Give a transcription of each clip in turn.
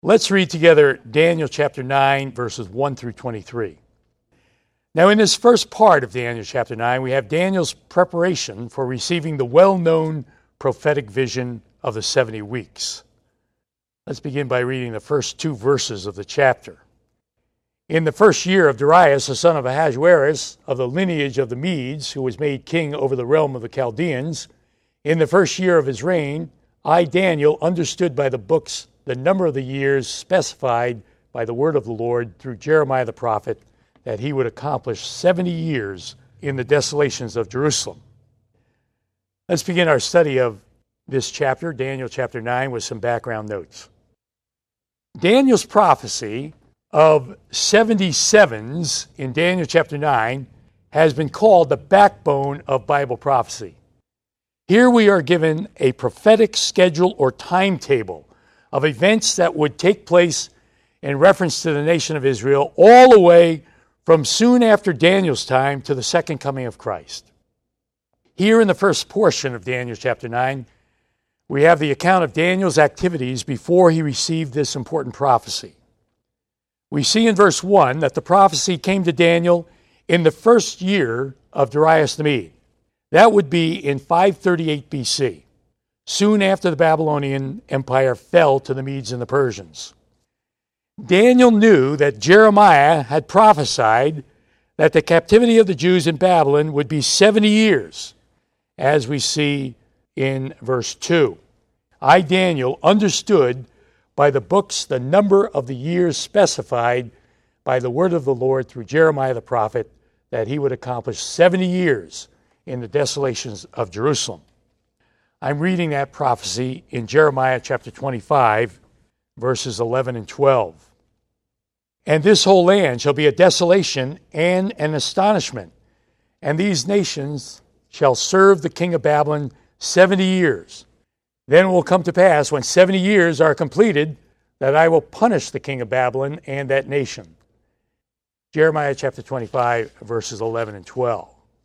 Let's read together Daniel chapter 9, verses 1 through 23. Now, in this first part of Daniel chapter 9, we have Daniel's preparation for receiving the well-known prophetic vision of the 70 weeks. Let's begin by reading the first two verses of the chapter. In the first year of Darius, the son of Ahasuerus, of the lineage of the Medes, who was made king over the realm of the Chaldeans, in the first year of his reign, I, Daniel, understood by the books the number of the years specified by the word of the Lord through Jeremiah the prophet, that he would accomplish 70 years in the desolations of Jerusalem. Let's begin our study of this chapter, Daniel chapter 9, with some background notes. Daniel's prophecy of 77s in Daniel chapter 9 has been called the backbone of Bible prophecy. Here we are given a prophetic schedule or timetable of events that would take place in reference to the nation of Israel all the way from soon after Daniel's time to the second coming of Christ. Here in the first portion of Daniel chapter 9, we have the account of Daniel's activities before he received this important prophecy. We see in verse 1 that the prophecy came to Daniel in the first year of Darius the Mede. That would be in 538 BC, soon after the Babylonian Empire fell to the Medes and the Persians. Daniel knew that Jeremiah had prophesied that the captivity of the Jews in Babylon would be 70 years, as we see in verse 2. I, Daniel, understood by the books the number of the years specified by the word of the Lord through Jeremiah the prophet, that he would accomplish 70 years in the desolations of Jerusalem. I'm reading that prophecy in Jeremiah chapter 25, verses 11 and 12. And this whole land shall be a desolation and an astonishment, and these nations shall serve the king of Babylon 70 years. Then it will come to pass, when 70 years are completed, that I will punish the king of Babylon and that nation. Jeremiah chapter 25, verses 11 and 12.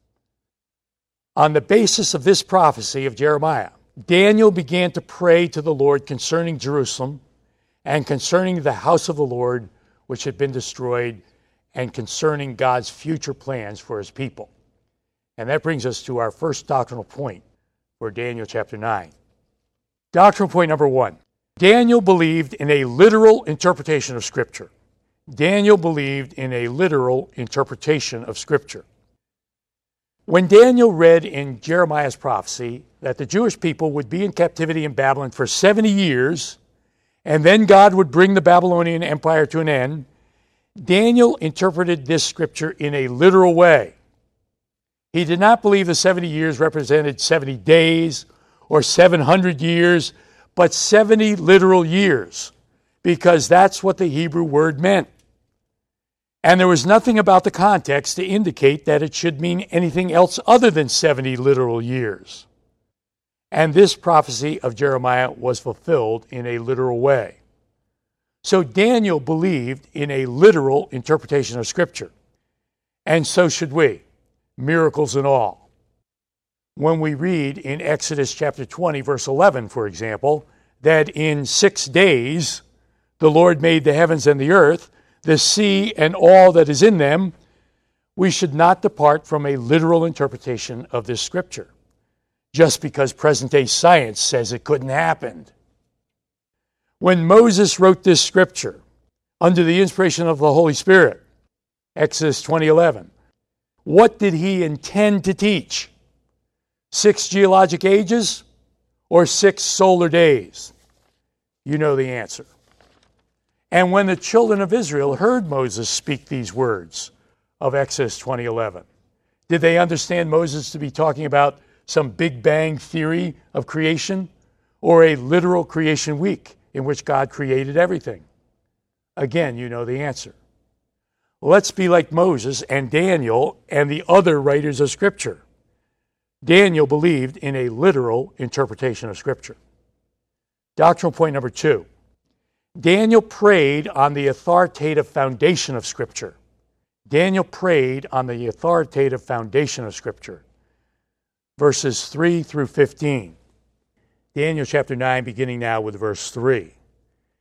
On the basis of this prophecy of Jeremiah, Daniel began to pray to the Lord concerning Jerusalem and concerning the house of the Lord, which had been destroyed, and concerning God's future plans for his people. And that brings us to our first doctrinal point for Daniel chapter 9. Doctrinal point number 1. Daniel believed in a literal interpretation of Scripture. Daniel believed in a literal interpretation of Scripture. When Daniel read in Jeremiah's prophecy that the Jewish people would be in captivity in Babylon for 70 years, and then God would bring the Babylonian Empire to an end, Daniel interpreted this scripture in a literal way. He did not believe the 70 years represented 70 days or 700 years, but 70 literal years, because that's what the Hebrew word meant. And there was nothing about the context to indicate that it should mean anything else other than 70 literal years. And this prophecy of Jeremiah was fulfilled in a literal way. So Daniel believed in a literal interpretation of Scripture. And so should we, miracles and all. When we read in Exodus chapter 20, verse 11, for example, that in 6 days the Lord made the heavens and the earth, the sea and all that is in them, we should not depart from a literal interpretation of this scripture, just because present-day science says it couldn't happen. When Moses wrote this scripture under the inspiration of the Holy Spirit, Exodus 20:11, what did he intend to teach? 6 geologic ages or 6 solar days? You know the answer. And when the children of Israel heard Moses speak these words of Exodus 20:11, did they understand Moses to be talking about some Big Bang theory of creation or a literal creation week in which God created everything? Again, you know the answer. Let's be like Moses and Daniel and the other writers of Scripture. Daniel believed in a literal interpretation of Scripture. Doctrinal point number 2. Daniel prayed on the authoritative foundation of Scripture. Daniel prayed on the authoritative foundation of Scripture. Verses 3 through 15. Daniel chapter 9, beginning now with verse 3.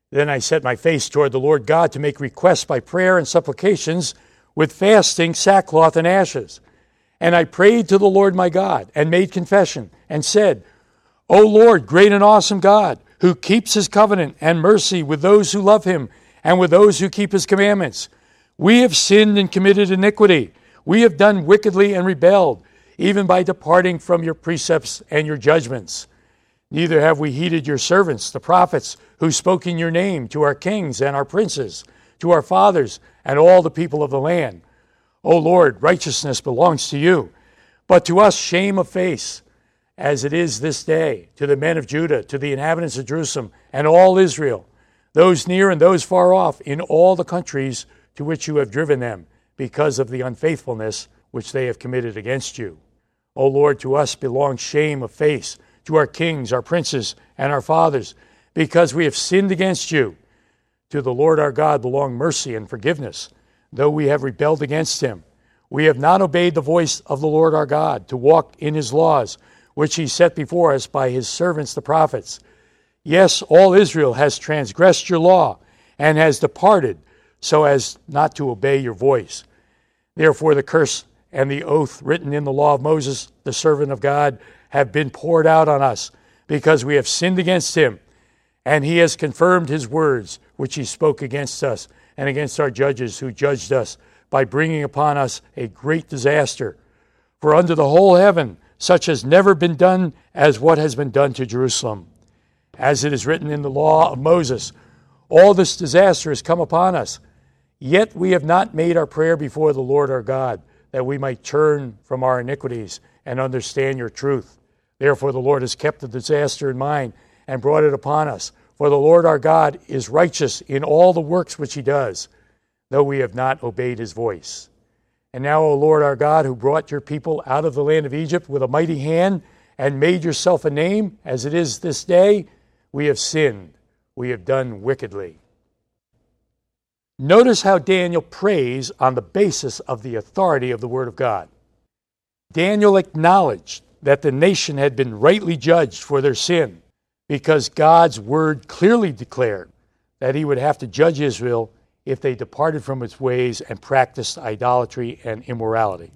Then I set my face toward the Lord God to make requests by prayer and supplications with fasting, sackcloth, and ashes. And I prayed to the Lord my God and made confession and said, O Lord, great and awesome God, who keeps his covenant and mercy with those who love him and with those who keep his commandments. We have sinned and committed iniquity. We have done wickedly and rebelled, even by departing from your precepts and your judgments. Neither have we heeded your servants, the prophets, who spoke in your name to our kings and our princes, to our fathers and all the people of the land. O Lord, righteousness belongs to you, but to us shame of face, as it is this day, to the men of Judah, to the inhabitants of Jerusalem, and all Israel, those near and those far off, in all the countries to which you have driven them, because of the unfaithfulness which they have committed against you. O Lord, to us belongs shame of face, to our kings, our princes, and our fathers, because we have sinned against you. To the Lord our God belong mercy and forgiveness, though we have rebelled against him. We have not obeyed the voice of the Lord our God, to walk in his laws, which he set before us by his servants the prophets. Yes, all Israel has transgressed your law, and has departed, so as not to obey your voice. Therefore the curse and the oath written in the law of Moses, the servant of God, have been poured out on us, because we have sinned against him. And he has confirmed his words, which he spoke against us and against our judges who judged us, by bringing upon us a great disaster. For under the whole heaven such has never been done as what has been done to Jerusalem. As it is written in the law of Moses, all this disaster has come upon us. Yet we have not made our prayer before the Lord our God, that we might turn from our iniquities and understand your truth. Therefore the Lord has kept the disaster in mind and brought it upon us. For the Lord our God is righteous in all the works which he does, though we have not obeyed his voice. And now, O Lord our God, who brought your people out of the land of Egypt with a mighty hand and made yourself a name, as it is this day, we have sinned. We have done wickedly. Notice how Daniel prays on the basis of the authority of the Word of God. Daniel acknowledged that the nation had been rightly judged for their sin, because God's Word clearly declared that he would have to judge Israel if they departed from its ways and practiced idolatry and immorality.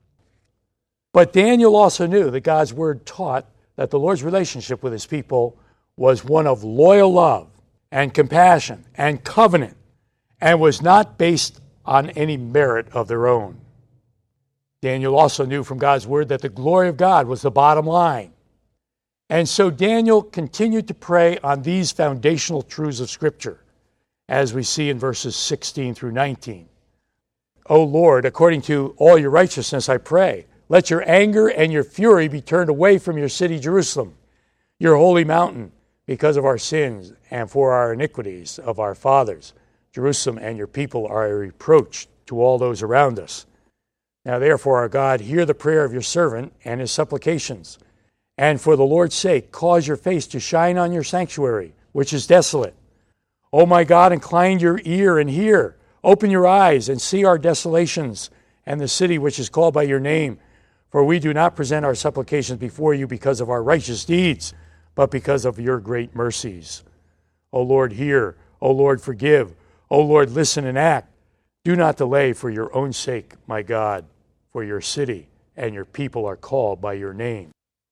But Daniel also knew that God's Word taught that the Lord's relationship with his people was one of loyal love and compassion and covenant, and was not based on any merit of their own. Daniel also knew from God's Word that the glory of God was the bottom line. And so Daniel continued to pray on these foundational truths of Scripture, as we see in verses 16 through 19. O Lord, according to all your righteousness, I pray, let your anger and your fury be turned away from your city, Jerusalem, your holy mountain, because of our sins and for our iniquities of our fathers. Jerusalem and your people are a reproach to all those around us. Now therefore, our God, hear the prayer of your servant and his supplications, and for the Lord's sake, cause your face to shine on your sanctuary, which is desolate. O my God, incline your ear and hear. Open your eyes and see our desolations and the city which is called by your name. For we do not present our supplications before you because of our righteous deeds, but because of your great mercies. O Lord, hear. O Lord, forgive. O Lord, listen and act. Do not delay for your own sake, my God, for your city and your people are called by your name.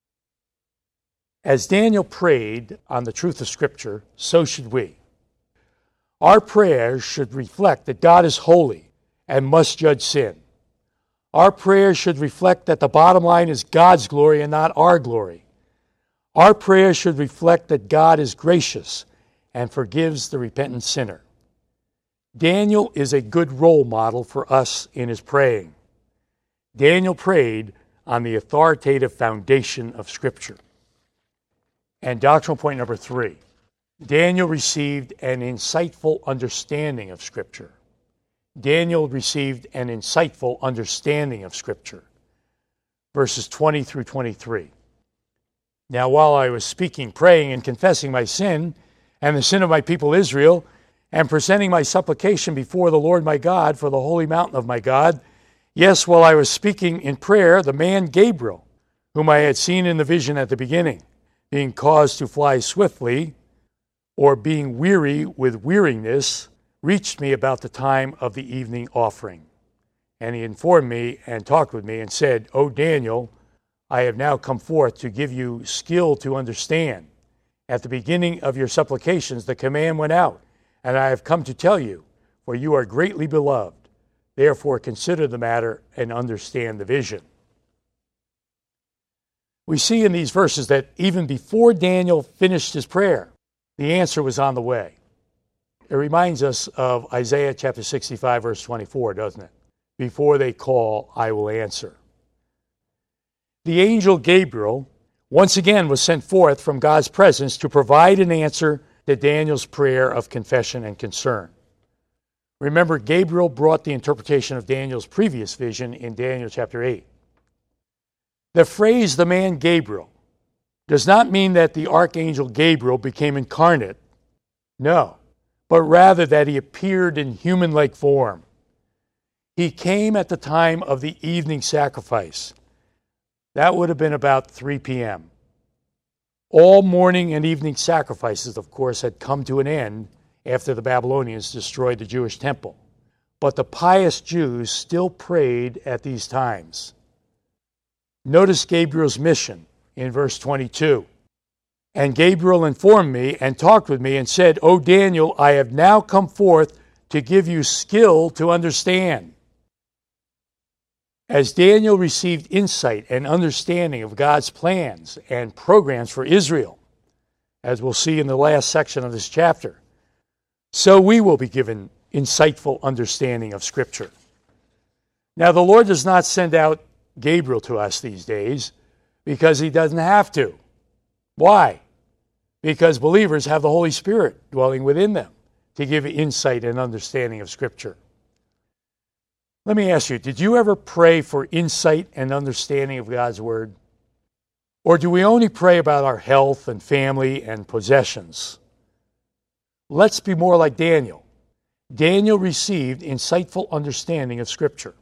As Daniel prayed on the truth of Scripture, so should we. Our prayers should reflect that God is holy and must judge sin. Our prayers should reflect that the bottom line is God's glory and not our glory. Our prayers should reflect that God is gracious and forgives the repentant sinner. Daniel is a good role model for us in his praying. Daniel prayed on the authoritative foundation of Scripture. And doctrinal point number 3, Daniel received an insightful understanding of Scripture. Daniel received an insightful understanding of Scripture. Verses 20 through 23. Now while I was speaking, praying, and confessing my sin and the sin of my people Israel, and presenting my supplication before the Lord my God for the holy mountain of my God, yes, while I was speaking in prayer, the man Gabriel, whom I had seen in the vision at the beginning, being caused to fly swiftly, or being weary with weariness, reached me about the time of the evening offering. And he informed me and talked with me and said, O Daniel, I have now come forth to give you skill to understand. At the beginning of your supplications, the command went out, and I have come to tell you, for you are greatly beloved. Therefore, consider the matter and understand the vision. We see in these verses that even before Daniel finished his prayer, the answer was on the way. It reminds us of Isaiah chapter 65, verse 24, doesn't it? Before they call, I will answer. The angel Gabriel once again was sent forth from God's presence to provide an answer to Daniel's prayer of confession and concern. Remember, Gabriel brought the interpretation of Daniel's previous vision in Daniel chapter 8. The phrase, the man Gabriel, does not mean that the archangel Gabriel became incarnate. No, but rather that he appeared in human-like form. He came at the time of the evening sacrifice. That would have been about 3 p.m. All morning and evening sacrifices, of course, had come to an end after the Babylonians destroyed the Jewish temple. But the pious Jews still prayed at these times. Notice Gabriel's mission in verse 22. And Gabriel informed me and talked with me and said, O Daniel, I have now come forth to give you skill to understand. As Daniel received insight and understanding of God's plans and programs for Israel, as we'll see in the last section of this chapter, so we will be given insightful understanding of Scripture. Now, the Lord does not send out Gabriel to us these days because he doesn't have to. Why? Because believers have the Holy Spirit dwelling within them to give insight and understanding of Scripture. Let me ask you, did you ever pray for insight and understanding of God's Word? Or do we only pray about our health and family and possessions? Let's be more like Daniel. Daniel received insightful understanding of Scripture.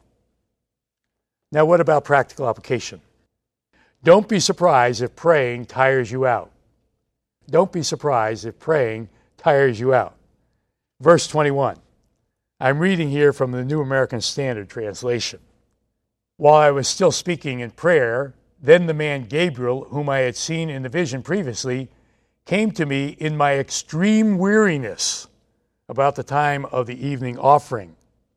Now, what about practical application? Don't be surprised if praying tires you out. Don't be surprised if praying tires you out. Verse 21. I'm reading here from the New American Standard Translation. While I was still speaking in prayer, then the man Gabriel, whom I had seen in the vision previously, came to me in my extreme weariness about the time of the evening offering.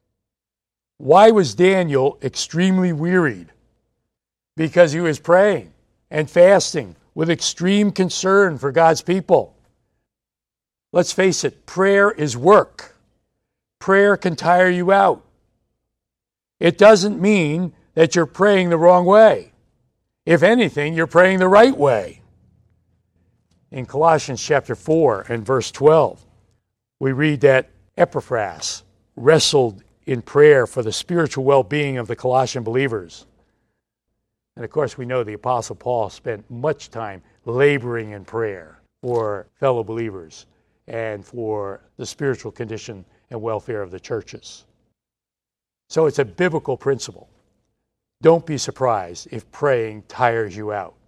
Why was Daniel extremely wearied? Because he was praying and fasting with extreme concern for God's people. Let's face it, prayer is work. Prayer can tire you out. It doesn't mean that you're praying the wrong way. If anything, you're praying the right way. In Colossians chapter 4 and verse 12, we read that Epaphras wrestled in prayer for the spiritual well-being of the Colossian believers. And of course, we know the Apostle Paul spent much time laboring in prayer for fellow believers and for the spiritual condition and welfare of the churches. So it's a biblical principle. Don't be surprised if praying tires you out.